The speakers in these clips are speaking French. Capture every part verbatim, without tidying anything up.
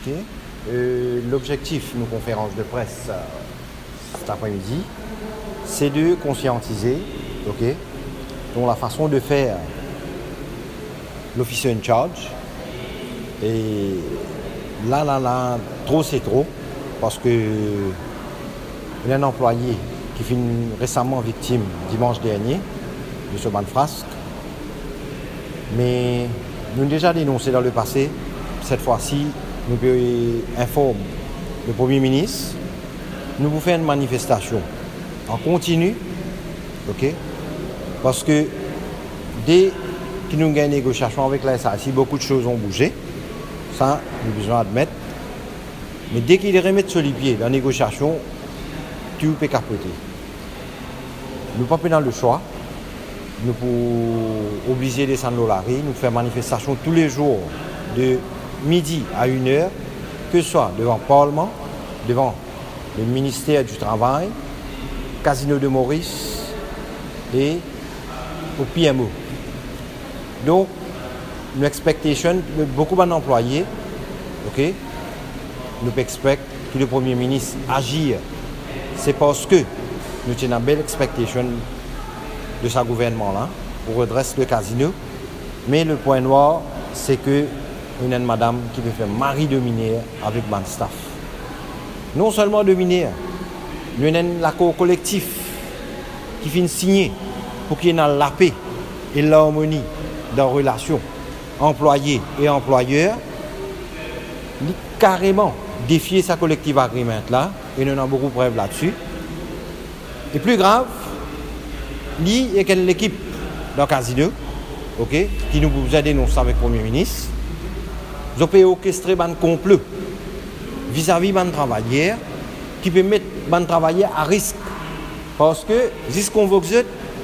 Okay. Euh, l'objectif de nos conférences de presse euh, cet après-midi, c'est de conscientiser, ok, donc la façon de faire l'officier in charge. Et là, là, là, trop c'est trop, parce que il y a un employé qui fut récemment victime dimanche dernier de ce ban de frasque. Mais nous avons déjà dénoncé dans le passé. Cette fois-ci, nous informons le Premier ministre. Nous vous faisons une manifestation en continu, ok? Parce que dès que nous avons une négociation avec la S A C, beaucoup de choses ont bougé. Ça, nous avons besoin d'admettre. Mais dès qu'il remet sur les pieds dans la négociation, tout peut capoter. Nous ne sommes pas dans le choix. Nous pouvons obliger les sans-dollars, nous faire manifestation tous les jours de midi à une heure, que ce soit devant le Parlement, devant le ministère du Travail, Casino de Maurice et au P M O. Donc, nous expectation, beaucoup d'employés, ok, nous expect que le Premier ministre agisse. C'est parce que nous avons une belle expectation de ce gouvernement-là pour redresser le casino. Mais le point noir, c'est que nous avons une madame qui veut faire mari de mineur avec ban staff. Non seulement de mineur, nous avons l'accord collectif qui finit signé pour qu'il y ait la paix et l'harmonie dans la relation employé et employeur. Il a carrément défié sa collective agreement là, et nous avons beaucoup de preuves là-dessus. Et plus grave, il y a l'équipe dans Casino, okay, qui nous a dénoncé avec le Premier ministre. Ils ont orchestré un complot vis-à-vis de travailleurs qui peut mettre les travailleurs à risque. Parce que, si ce qu'on veut que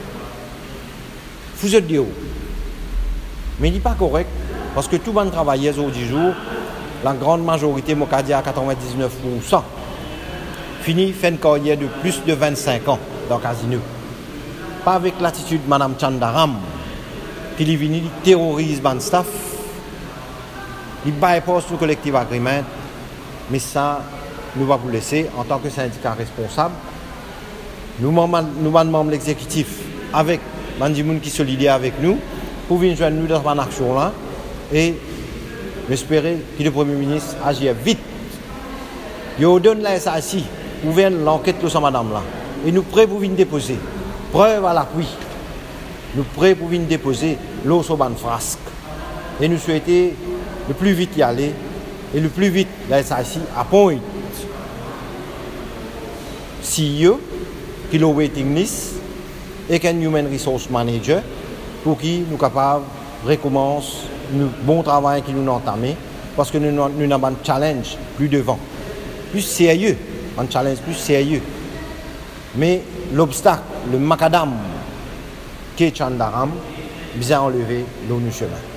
vous êtes dire. Mais il n'est pas correct, parce que tous les travailleurs au dix jours, la grande majorité, moi je dis à quatre-vingt-dix-neuf pour cent, finit fait une carrière de plus de vingt-cinq ans dans le casino. Pas avec l'attitude de Mme Chandaram, qui est venue terrorise le staff, il bypass le collective agreement, mais ça, nous va vous laisser en tant que syndicat responsable. Nous, nous demandons l'exécutif avec Mandimoun qui solidaire avec nous pour venir joindre nous dans cette action-là et j'espère que le Premier ministre agisse vite. Il donne la S A C, ouvert l'enquête de cette madame-là et nous prêts pour venir déposer. Preuve à l'appui. Nous prêts pour venir déposer l'eau sur ban frasque. Et nous souhaitons le plus vite y aller et le plus vite la S A C appointe C E O, qui est le waiting list, et qu'un Human Resource Manager pour qui nous sommes capables de recommencer le bon travail qui nous a entamé parce que nous, nous avons un challenge plus devant, plus sérieux, un challenge plus sérieux. Mais l'obstacle, le macadam qui est Chandaram, bien enlevé dans nos chemins.